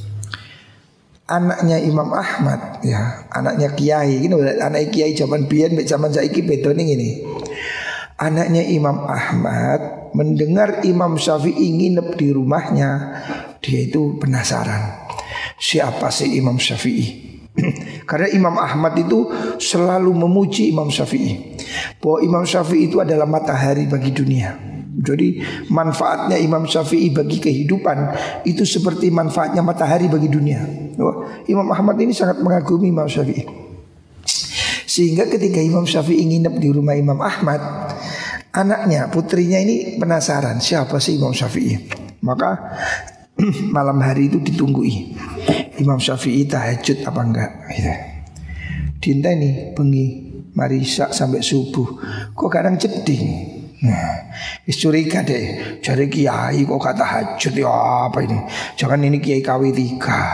Anaknya Imam Ahmad ya, anaknya kiai ini, anak kiai zaman biyen mek zaman saiki bedone ngene. Anaknya Imam Ahmad mendengar Imam Syafi'i nginep di rumahnya, dia itu penasaran, siapa sih Imam Syafi'i? Karena Imam Ahmad itu selalu memuji Imam Syafi'i, bahwa Imam Syafi'i itu adalah matahari bagi dunia. Jadi manfaatnya Imam Syafi'i bagi kehidupan itu seperti manfaatnya matahari bagi dunia. Imam Ahmad ini sangat mengagumi Imam Syafi'i. Sehingga ketika Imam Syafi'i nginep di rumah Imam Ahmad, anaknya, putrinya ini penasaran, siapa sih Imam Syafi'i? Maka malam hari itu ditunggui Imam Syafi'i tahajud apa enggak gitu. Diinteni bengi mari sak sampai subuh, kok kadang jeding. Nah, curiga deh, cari kiai kok kata tahajud ya apa ini? Jangan ini kiai KW3.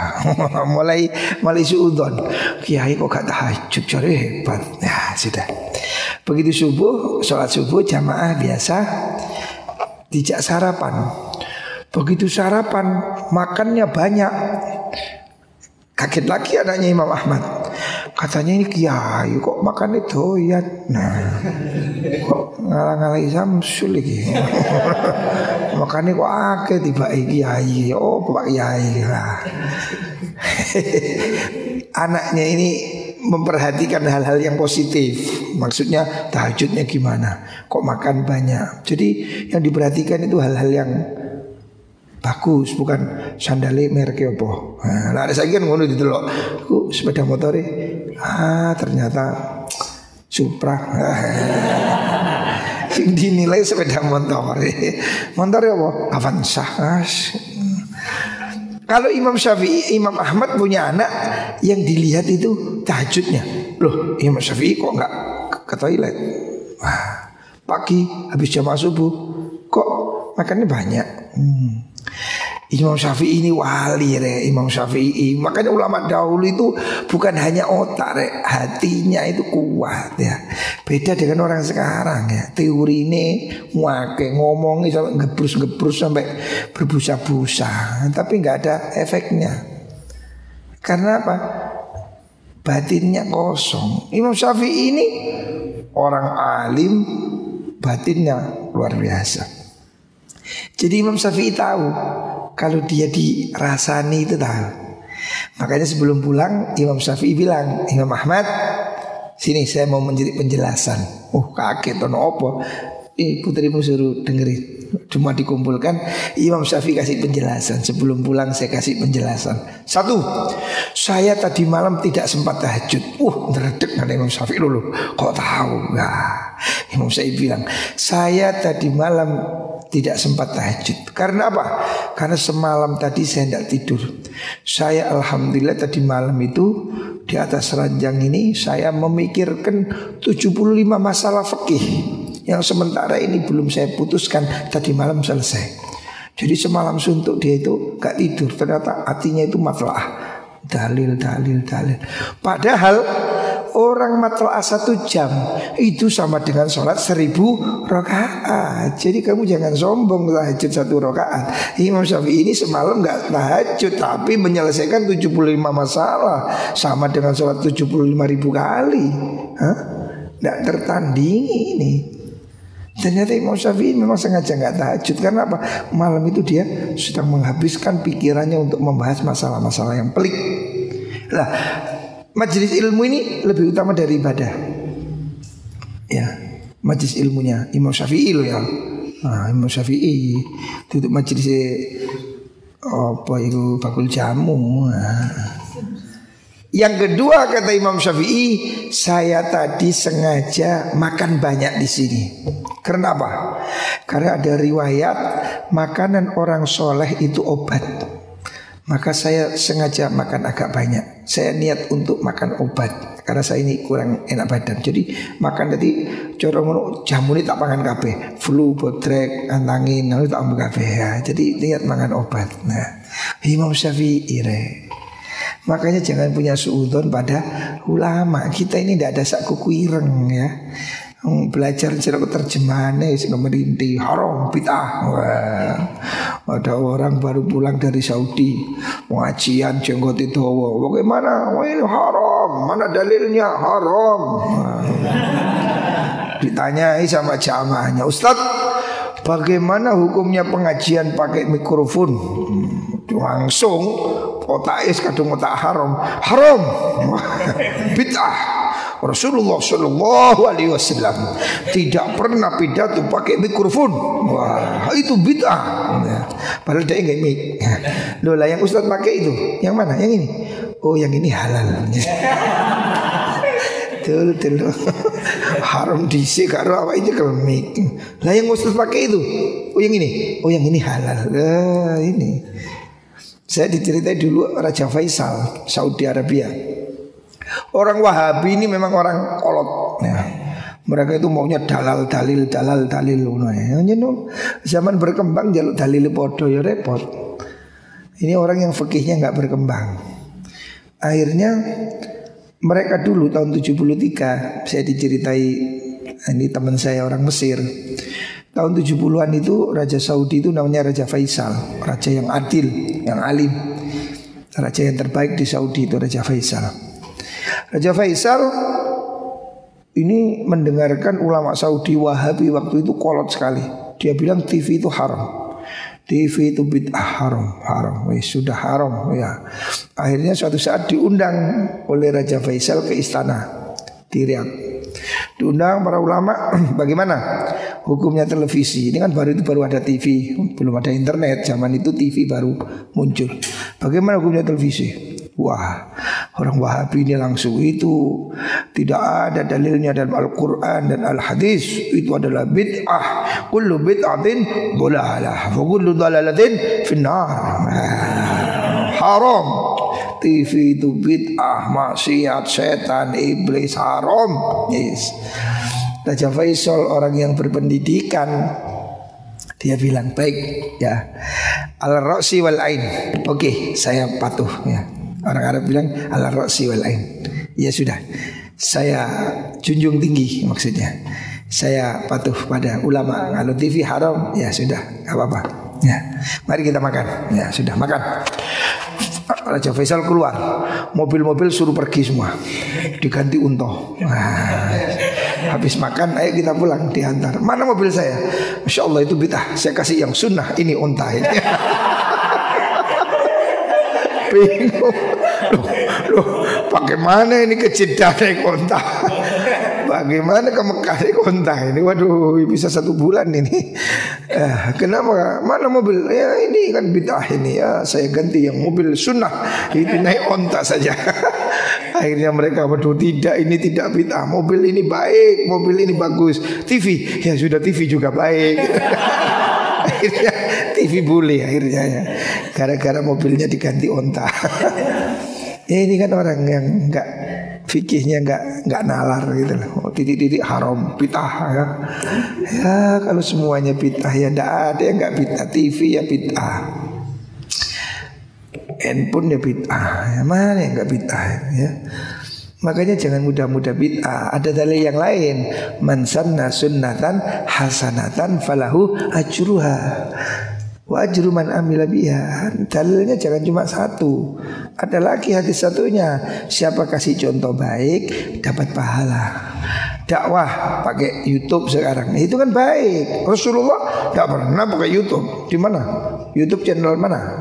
mulai suudon. Kiai kok kata tahajud, cari hebat. Nah, sudah. Begitu subuh, sholat subuh jamaah biasa, dijak sarapan. Begitu sarapan, makannya banyak. Kaget lagi anaknya Imam Ahmad. Katanya ini kiai kok makannya doyan. Nah, kok ngalah-ngalahi Samsul lagi. Makannya kok akeh tiba kiai. Oh Pak Kiai lah. Anaknya ini memperhatikan hal-hal yang positif. Maksudnya tahajudnya gimana, kok makan banyak. Jadi yang diperhatikan itu hal-hal yang bagus, bukan sandale merek apa. Nah, ada saya kan ngono didelok. Ku sepeda motor ternyata Supra. Sing dinilai sepeda motor. Motor apa? Avanza. Kalau Imam Syafi'i, Imam Ahmad punya anak yang dilihat itu tahajudnya. Loh, Imam Syafi'i kok enggak ke toilet? Wah, pagi habis jamaah subuh kok makannya banyak. Imam Syafi'i ini wali Imam Syafi'i. Makanya ulama dahulu itu bukan hanya otak hatinya itu kuat ya. Beda dengan orang sekarang ya. Teori ini ngomongnya sampai gebrus-gebrus sampai berbusa-busa, tapi nggak ada efeknya. Karena apa? Batinnya kosong. Imam Syafi'i ini orang alim, batinnya luar biasa. Jadi Imam Syafi'i tahu kalau dia dirasani itu tahu. Makanya sebelum pulang Imam Syafi'i bilang, Imam Ahmad, sini saya mau menjadi penjelasan. Kaget ono apa? Putrimu suruh dengerin. Cuma dikumpulkan, Imam Syafi'i kasih penjelasan. Sebelum pulang saya kasih penjelasan. 1, saya tadi malam tidak sempat tahajud. Neredek ada Imam Syafi'i dulu. Kok tahu? Nah, Imam Syafi'i bilang, saya tadi malam tidak sempat tahajud. Karena apa? Karena semalam tadi saya tidak tidur. Saya alhamdulillah tadi malam itu di atas ranjang ini saya memikirkan 75 masalah fikih yang sementara ini belum saya putuskan, tadi malam selesai. Jadi semalam suntuk dia itu gak tidur. Ternyata hatinya itu matlaah. Dalil. Padahal orang matlaah 1 jam itu sama dengan sholat 1000 rakaat. Jadi kamu jangan sombong tahajud 1 rakaat. Imam Syafi'i ini semalam gak tahajud, tapi menyelesaikan 75 masalah, sama dengan sholat 75.000 kali. Gak tertandingi ini. Ternyata Imam Syafi'i memang sengaja gak tahajud. Karena apa? Malam itu dia sedang menghabiskan pikirannya untuk membahas masalah-masalah yang pelik. Lah, majelis ilmu ini lebih utama dari ibadah. Ya, majelis ilmunya Imam Syafi'i loh ya. Imam Syafi'i duduk majelis apa itu bakul jamu. Yang kedua kata Imam Syafi'i, saya tadi sengaja makan banyak di sini. Karena apa? Karena ada riwayat makanan orang soleh itu obat. Maka saya sengaja makan agak banyak. Saya niat untuk makan obat karena saya ini kurang enak badan. Jadi makan tadi corong jamu ini tak pangan kabeh. Flu, bodrek, antangin, lalu tak ambil kabeh ya. Jadi niat makan obat. Nah, Imam Syafi'i makanya jangan punya suudzon pada ulama. Kita ini tidak ada sak kuku ireng ya. Belajar cerita terjemahannya merintih haram bid'ah. Wah, ada orang baru pulang dari Saudi pengajian jenggot itu bagaimana? Wah, ini haram. Mana dalilnya haram? Ditanyai sama jamaahnya, Ustaz, bagaimana hukumnya pengajian pakai mikrofon? Langsung otakis kadung otak haram. Haram. Bid'ah. Rasulullah Shallallahu Alaihi Wasallam tidak pernah pidato pakai mikrofon. Wah, itu bid'ah. Padahal dia nggak mik. Loh lah yang Ustaz pakai itu, yang mana? Yang ini? Oh, yang ini halal. Betul. Haram disi karo apa itu kelmik. Lah yang Ustaz pakai itu, oh yang ini? Oh yang ini halal. Ini. Saya diceritai dulu Raja Faisal Saudi Arabia. Orang Wahabi ini memang orang kolot ya. Mereka itu maunya dalil. Zaman berkembang jaluk dalil podo ya repot. Ini orang yang fikihnya nggak berkembang. Akhirnya mereka dulu tahun 73 saya diceritai, ini teman saya orang Mesir. Tahun 70-an itu Raja Saudi itu namanya Raja Faisal, raja yang adil, yang alim. Raja yang terbaik di Saudi itu Raja Faisal. Raja Faisal ini mendengarkan ulama Saudi Wahabi waktu itu kolot sekali. Dia bilang TV itu haram. TV itu bid'ah haram. Sudah haram ya. Akhirnya suatu saat diundang oleh Raja Faisal ke istana di Riyadh. Diundang para ulama, bagaimana hukumnya televisi? Ini kan baru ada TV, belum ada internet. Zaman itu TV baru muncul. Bagaimana hukumnya televisi? Wah, orang Wahabi ini langsung itu tidak ada dalilnya dalam Al-Quran dan Al-Hadis. Itu adalah bid'ah. Kullu bid'atin dolalah, wa kullu dolalatin finnar. Haram. TV itu bid'ah, maksiat, setan, iblis, haram. Yes. Raja Faisal orang yang berpendidikan, dia bilang baik ya, al-ra'si wal ain. Oke, saya patuh ya. Orang Arab bilang al-ra'si wal ain. Ya sudah, saya junjung tinggi maksudnya. Saya patuh pada ulama. Kalau TV haram, ya sudah, gak apa-apa. Ya, mari kita makan. Ya sudah, makan. Raja Faisal keluar, mobil-mobil suruh pergi semua, diganti unta. Habis makan, ayo kita pulang, diantar. Mana mobil saya? Masya Allah itu bid'ah. Saya kasih yang sunnah, ini unta ini. Bingung. Loh, bagaimana ini ke Jeddah naik unta? Bagaimana ke Mekah naik unta ini? Waduh, bisa 1 bulan ini. Kenapa? Mana mobil? Ya ini kan bid'ah ini ya. Saya ganti yang mobil sunnah, itu naik unta saja. Akhirnya mereka waduh tidak, ini tidak bid'ah. Mobil ini baik, mobil ini bagus. TV, ya sudah TV juga baik. Akhirnya TV boleh akhirnya ya. Gara-gara mobilnya diganti unta. Ya ini kan orang yang enggak fikihnya enggak nalar gitu loh. Oh, titik-titik haram bid'ah ya. Ya kalau semuanya bid'ah ya enggak ada yang enggak bid'ah. TV ya bid'ah. Handphone ya bid'ah. Ya mana yang enggak bid'ah ya. Makanya jangan mudah-mudah bid'ah. Ada dalil yang lain. Man sanna sunnatan hasanatan falahu ajruha wa ajru man amila biha. Dalilnya jangan cuma satu. Ada lagi hadis satunya. Siapa kasih contoh baik dapat pahala. Dakwah pakai YouTube sekarang, itu kan baik. Rasulullah tidak pernah pakai YouTube. Di mana? YouTube channel mana?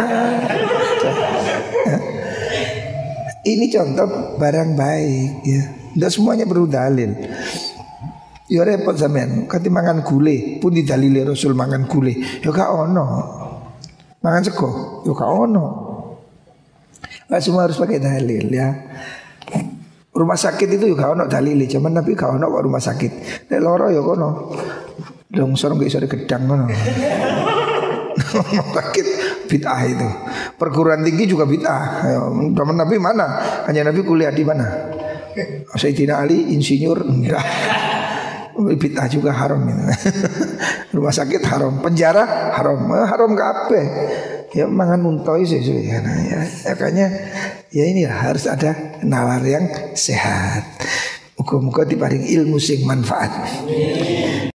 Ini contoh barang baik ya. Tidak semuanya perlu dalil. Ya repot sampean, kate mangan gule pun didalili Rasul mangan gule. Ya gak ono. Mangan sego, ya gak ono. Nggak semua harus pakai dalil ya. Rumah sakit itu juga ono dalil, cuman Nabi gak ono kok rumah sakit. Nek loro ya kono. Longsor nggak bisa digedang kono. Rumah sakit bid'ah itu. Perguruan tinggi juga bid'ah. Zaman Nabi mana? Hanya Nabi kuliah di mana? Sayyidina Ali insinyur enggak. Bid'ah juga haram gitu. Rumah sakit haram, penjara haram, haram kabeh. Ya mangan muntoi sih ya. Makanya ya ini harus ada nalar yang sehat. Muga-muga diparing ilmu sing manfaat.